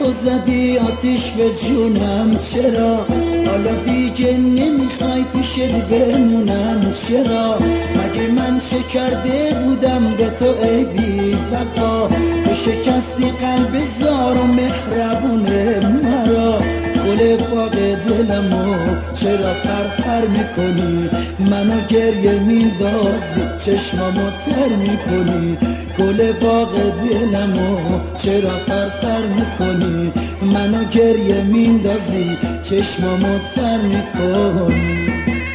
تو زدی آتیش به جونم، چرا حالا دیگه نمیخوای پیشت بمونم؟ چرا مگه من چه کرده بودم به تو ای بی وفا؟ تو شکستی قلب زار و مهربونه مرا. گل باغ دلمو چرا پرپر میکنی؟ منو گریه میندازی چشمامو تر میکنی. گل باغ دلمو چرا پرپر میکنی؟ منو گریه میندازی چشمامو تر میکنی.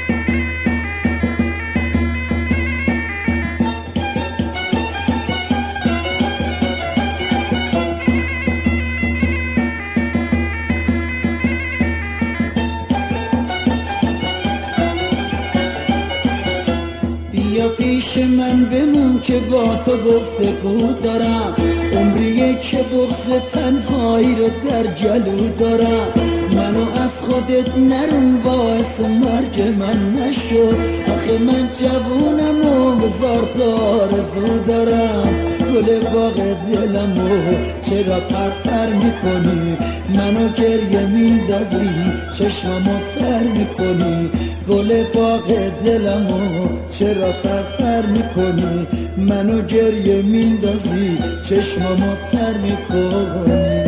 بیا پیش من بمون که با تو گفتگو دارم، عمریه که بغض تنهایی رو در جلو دارم. منو از خودت نرون باعث مرگ من نشد، آخه من جوونم و بزار آرزو دارم. گل باغ دلمو چرا پرپر میکنی؟ منو گریه میندازی چشمامو تر میکنی. گل باغ دلمو چرا پرپر میکنی؟ منو گریه میندازی چشمامو تر میکنی.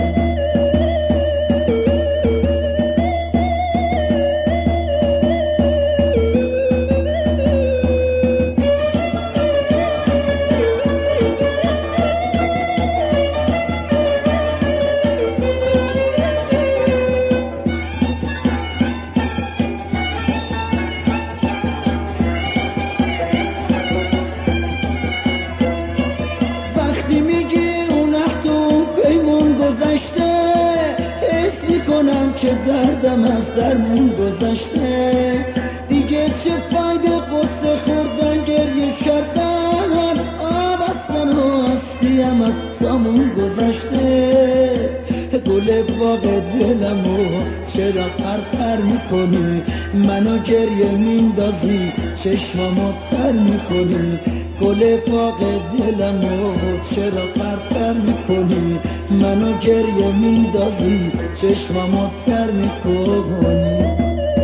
وقتی میگی اون عهد و پیمون گذشته، حس میکنم که دردم از درمون گذشته. دیگه چه فایده قصه خوردن گریه کردن؟ آب اصلا و هستیم از سامون گذشته. گل باغ دلمو چرا پرپر میکنی؟ منو گریه میندازی چشمامو تر میکنی. گل باغ دلمو چرا پرپر میکنی؟ منو گریه میندازی چشمامو تر میکنی.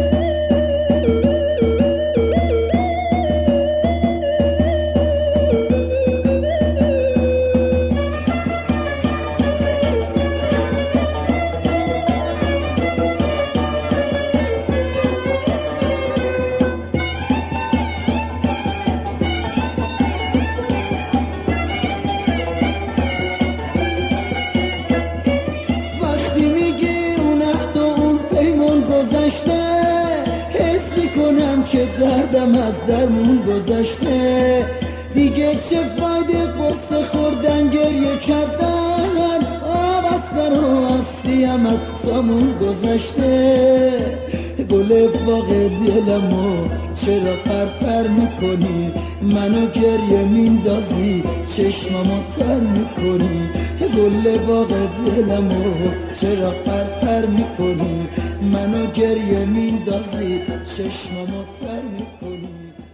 که دردم از درمون گذشته. دیگه چه فایده قصه خوردن گریه کردن؟ آب از سر و هستیم از سامون گذشته. گل باغ دلمو چرا پرپر میکنی؟ منو گریه میندازی چشمامو تر میکنی. گل باغ دلمو چرا پرپر میکنی؟ منو گریه میندازی چشمامو تر میکنی.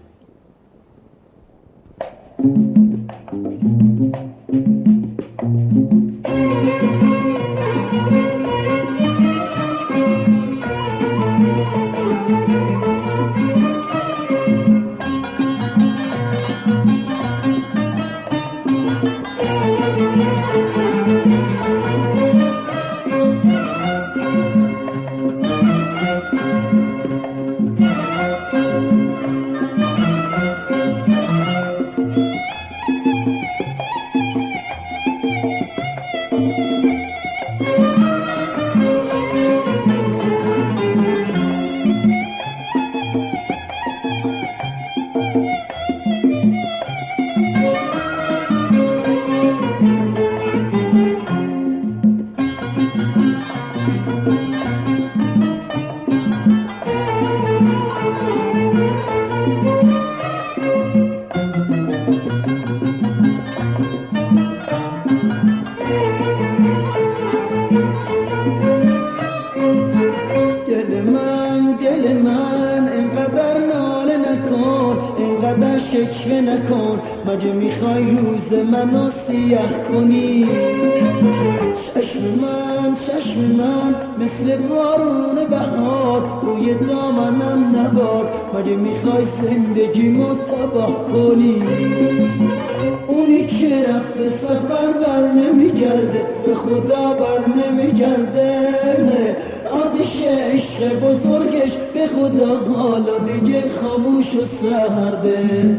شکوه نکن، مگه میخوای روز منو سیاه کنی؟ چشم من مثل بارون بهار روی دامنم نبار، مگه میخوای زندگیمو تباه کنی؟ اونی که رفته سفر بر نمیگرده، به خدا بر نمیگرده، آتش عشق بزرگش به خدا حالا دیگه خاموش و سرده.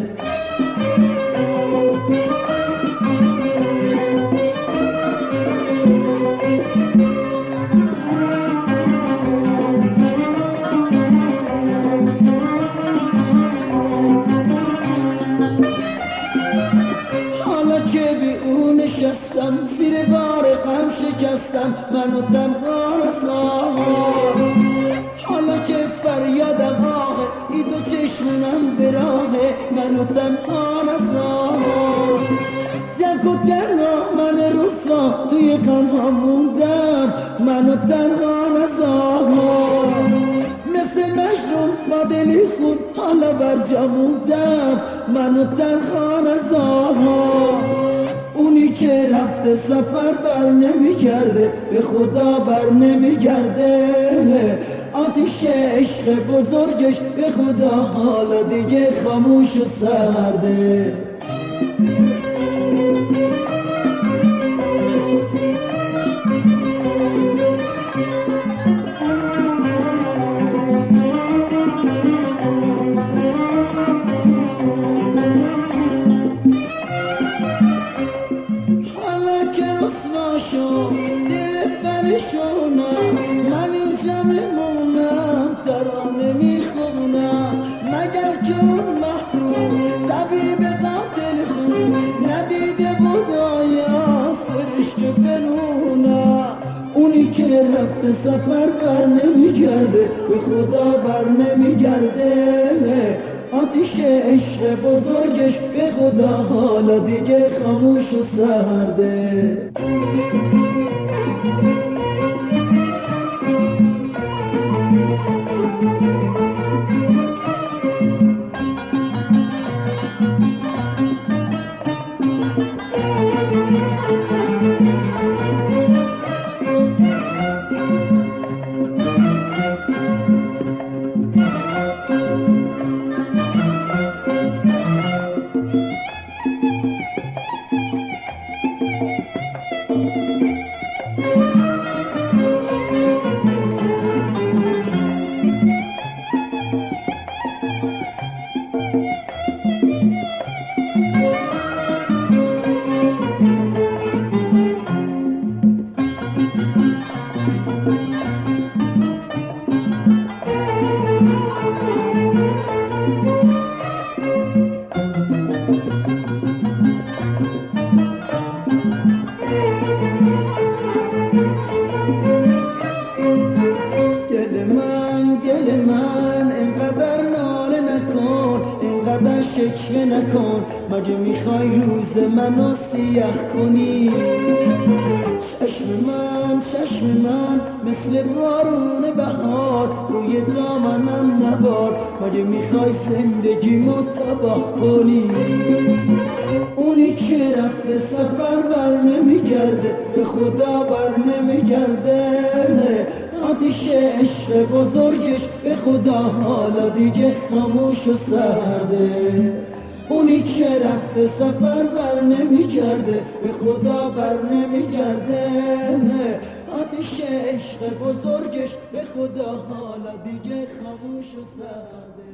که بی اون نشستم زیر بار غم شکستم منو تنها رسان، حالا که فریادم آهه ای دو چشمونم به راهه منو تنها رسان. یک و تنها من رسوا توی غمها موندم منو تنها رسان، مثل مجنون با دلی خون حالا برجا موندم منو تنها نذار. اونی که رفته سفر بر نمیگرده، به خدا بر نمیگرده، آتش عشق بزرگش به خدا حالا دیگه خاموش و سرده. دل پریشونم من اینجا میمونم ترانه میخونم، مگر که اون محروم طبیب قاتل خون ندیده بود آیا سرش که بنونم. اونی که رفته سفر بر نمیگرده، به خدا بر نمیگرده، آتش عشق بزرگش به خدا حالا دیگه خاموش و سرده. دل من اینقدر ناله نکن، اینقدر شکوه نکن، مگه میخوای روز منو سیاه کنی؟ چشم من مثل بارون بهار روی دامنم نبار، مگه میخوای زندگیمو تباه کنی؟ اونی که رفته سفر بر نمیگرده، به خدا بر نمیگرده، آتش عشق بزرگش به خدا حالا دیگه خاموش و سرده. اونی که رفته سفر بر نمیگرده، به خدا بر نمیگرده، آتش عشق بزرگش به خدا حالا دیگه خاموش و سرده.